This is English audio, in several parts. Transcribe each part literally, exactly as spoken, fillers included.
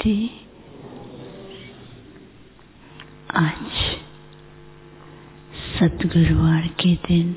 बेटे, आज सतगुरुवार के दिन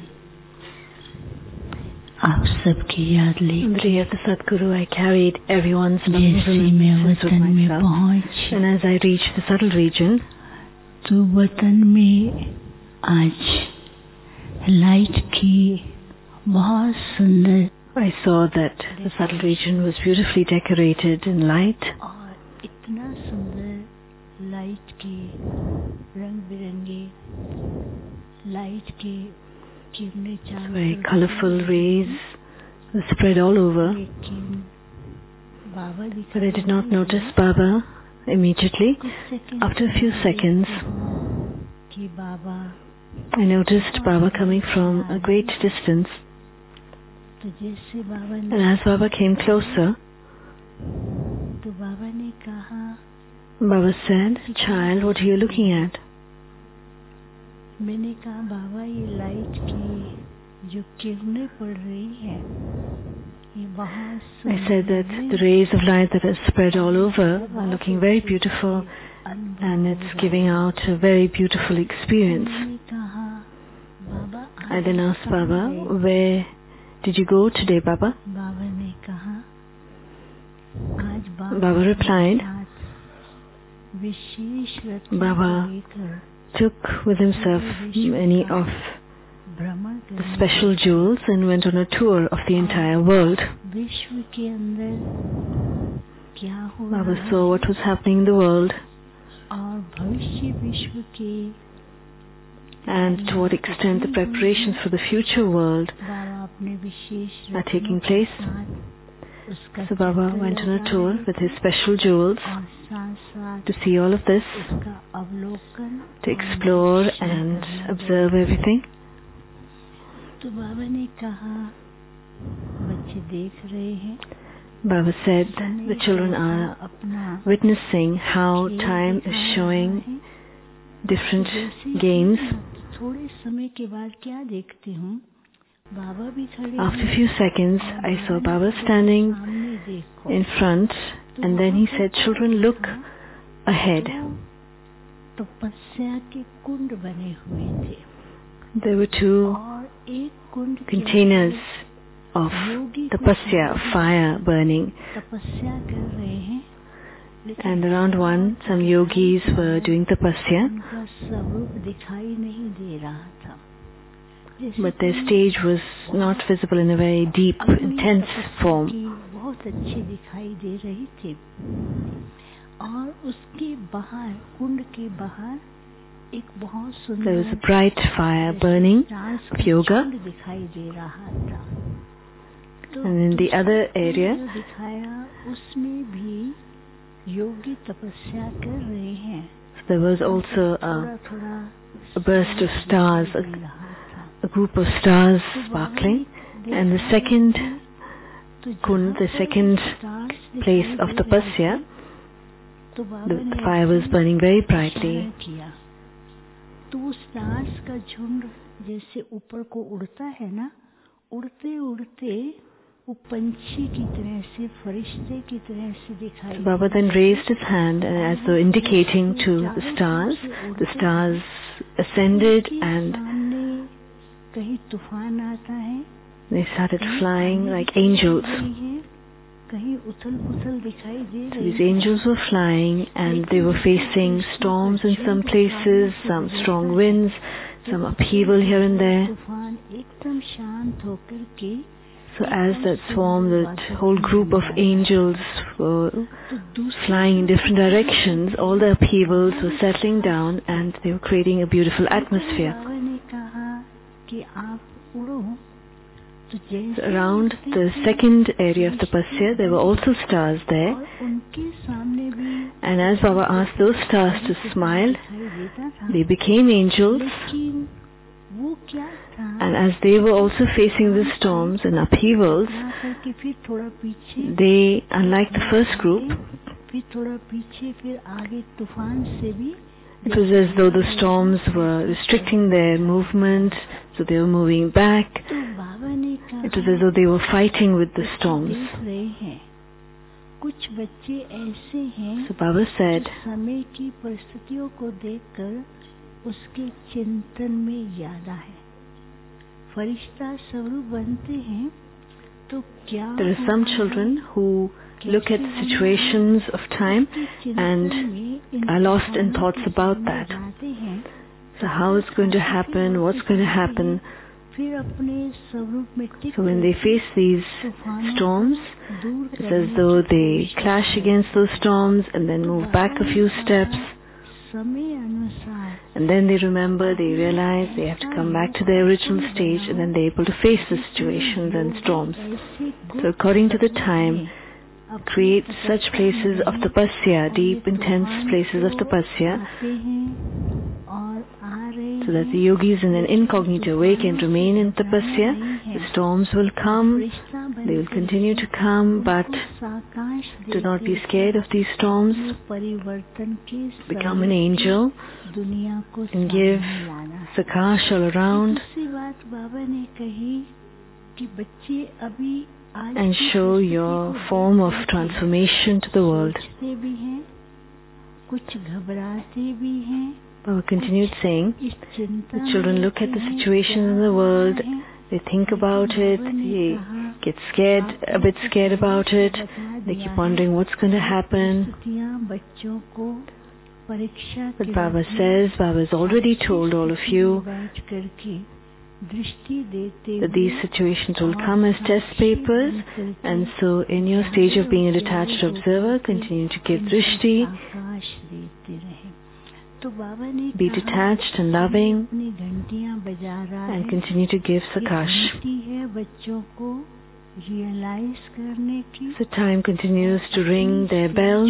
आप सबकी याद ले day of the Sadguru, I carried everyone's names जैसे मैं वतन में पहुंच, and as I reached the subtle region, तो वतन में आज लाइट की बहुत सुंदर, I saw that the subtle region was beautifully decorated in light, और इतना सुंदर लाइट के रंग बिरंगे लाइट के किरणें चारों very तरफ colorful rays were spread all over, लेकिन बाबा but I did not notice Baba immediately. After a few seconds, कि बाबा, I noticed Baba coming from a great distance, तो जैसे बाबा and ने, as Baba came closer, तो बाबा ने कहा, Baba said, "Child, what are you looking at?" मैंने कहा बाबा ये लाइट की जो किरणें पड़ रही है ये बहुत I said that the rays of light that are spread all over are looking very beautiful, and it's giving out a very beautiful experience. मैंने कहा बाबा, I then asked Baba, "Where did you go today, Baba?" बाबा ने कहा आज बाबा Baba replied, विशेष रत्न Baba लेकर took with himself many of भ्रमण the कर special jewels and went on a tour of the entire world. विश्व के अंदर क्या हो Baba रहा saw what was happening in the world और भविष्य विश्व के and to what extent the preparations for the future world बाबा अपने विशेष are taking place. उसका So Baba went on a tour with his special jewels और साथ साथ to see all of this, उसका अवलोकन to explore and observe everything. तो बाबा ने कहा बच्चे देख रहे हैं Baba said the children are अपना witnessing how time is showing different games. थोड़े समय के बाद क्या देखती हूँ बाबा भी खड़े After a few seconds, I saw Baba standing सामने देखो in front, and then he said, "Children, look ahead." तपस्या के कुंड बने हुए थे There were two और एक कुंड के containers of tapasya, fire burning, तपस्या कर रहे हैं and around one, some yogis were doing tapasya, उनका स्वरूप दिखाई नहीं दे रहा था but their stage was not visible in a very deep, intense form. बहुत अच्छी दिखाई दे रही थी और उसके बाहर कुंड के बाहर एक बहुत सुंदर There was a bright fire burning of yoga, दिखाई दे रहा था and in the other area, दिखाया उसमें भी योगी तपस्या कर रहे हैं there was also a, थोड़ा थोड़ा a burst of stars, a, a group of stars sparkling, and the second kund, the second place of tapasya, the fire was burning very brightly. तो स्टार्स का झुंड जैसे ऊपर को उड़ता है ना, उड़ते उड़ते वो पंछी की तरह से, फरिश्ते की तरह से दिखाई. Baba then raised his hand and as though indicating to the stars, the stars ascended and कहीं तूफान आता है, they started flying like angels. कहीं उथल-पुथल दिखाई दे So रही. these angels were flying and they were facing storms in some places, some strong winds, some upheaval here and there. तूफान एकदम शांत होकर के So as that swarm, that whole group of angels were flying in different directions, all the upheavals were settling down and they were creating a beautiful atmosphere. So around the second area of tapasya, there were also stars there. And as Baba asked those stars to smile, they became angels. And as they were also facing the storms and upheavals, they, unlike the first group, it was as though the storms were restricting their movement, so they were moving back. It was as though they were fighting with the storms. कुछ बच्चे ऐसे हैं So Baba said, समय की परिस्थितियों को देखकर उसके चिंतन में याद आए। फरिश्ता स्वरूप बनते हैं तो क्या there are some children who look at the situations of time and are lost in thoughts about that. So how it's going to happen, what's going to happen. So when they face these storms, it's as though they clash against those storms and then move back a few steps. And then they remember, they realize they have to come back to their original stage, and then they're able to face the situations and storms. So according to the time, create such places of tapasya, deep, intense places of tapasya, so that the yogis in an incognito way can remain in tapasya. The storms will come, they will continue to come, but do not be scared of these storms. Become an angel and give sakash all around and show your form of transformation to the world. Baba continued saying, the children look at the situation in the world, they think about it, they get scared, a bit scared about it, they keep wondering what's going to happen. But Baba says, Baba has already told all of you that these situations will come as test papers, and so in your stage of being a detached observer, continue to give drishti, be detached and loving, and continue to give sakash. So time continues to ring their bells,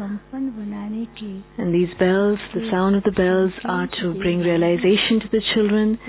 and these bells, the sound of the bells, are to bring realization to the children.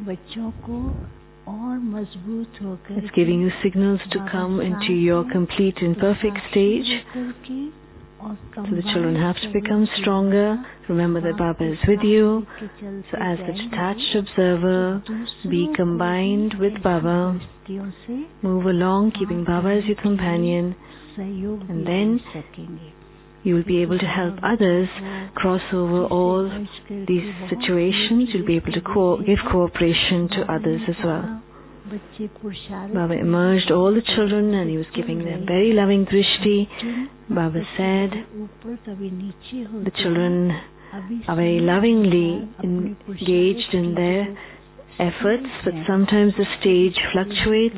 It's giving you signals to come into your complete and perfect stage. So the children have to become stronger. Remember that Baba is with you. So as the detached observer, be combined with Baba. Move along, keeping Baba as your companion. And then you will be able to help others cross over all these situations. You'll be able to co- give cooperation to others as well. Baba emerged all the children and he was giving them very loving drishti. Baba said, the children are very lovingly engaged in their efforts, but sometimes the stage fluctuates.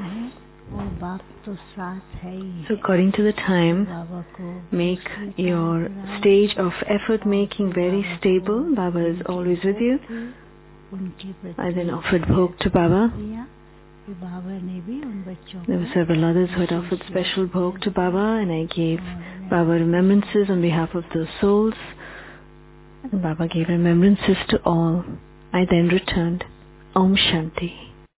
So according to the time, make your stage of effort making very stable. Baba is always with you. I then offered bhog to Baba. There were several others who had offered special bhog to Baba, and I gave Baba remembrances on behalf of those souls. And Baba gave remembrances to all. I then returned. Om Shanti.